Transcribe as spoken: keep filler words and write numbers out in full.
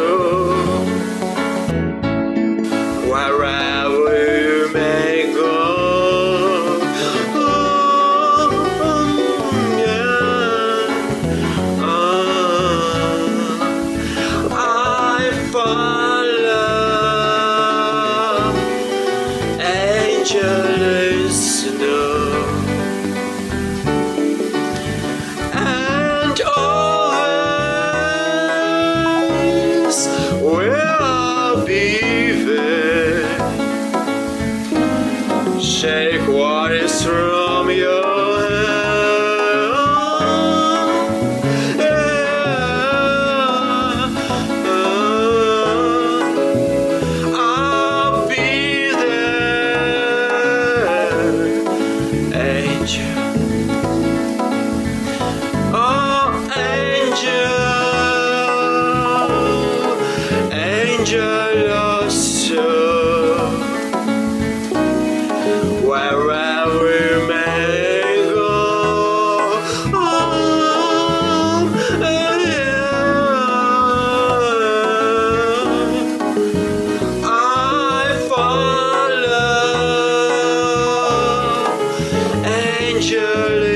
wherever you may go. Oh, yeah. Oh, I follow angel snow. And always will I be there. Shake what is from your hand. Yeah. I'll be there, angel. Oh, angel, angel lost you. Wherever you may go. Oh, yeah. I follow angel.